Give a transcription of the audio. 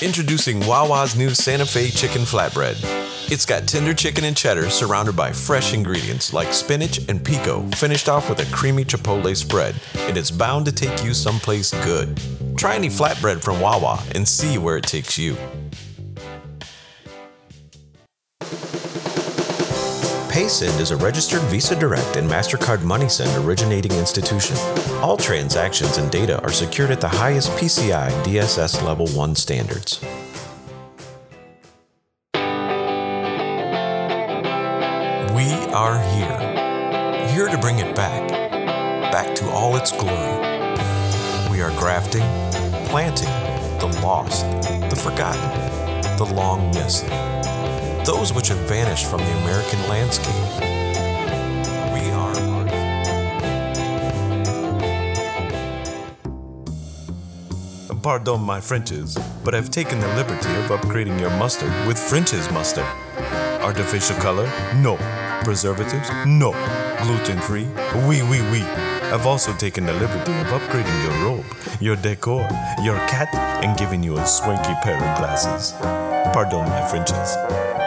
Introducing Wawa's new Santa Fe Chicken Flatbread. It's got tender chicken and cheddar surrounded by fresh ingredients like spinach and pico, finished off with a creamy chipotle spread, and it's bound to take you someplace good. Try any flatbread from Wawa and see where it takes you. PaySend is a registered Visa Direct and MasterCard MoneySend originating institution. All transactions and data are secured at the highest PCI DSS Level 1 standards. We are here to bring it back to all its glory. We are grafting, planting the lost, the forgotten, the long missed. Those which have vanished from the American landscape. We are art. Pardon my Frenches, but I've taken the liberty of upgrading your mustard with French's mustard. Artificial color? No. Preservatives? No. Gluten-free? Oui. I've also taken the liberty of upgrading your robe, your decor, your cat, and giving you a swanky pair of glasses. Pardon my Frenches.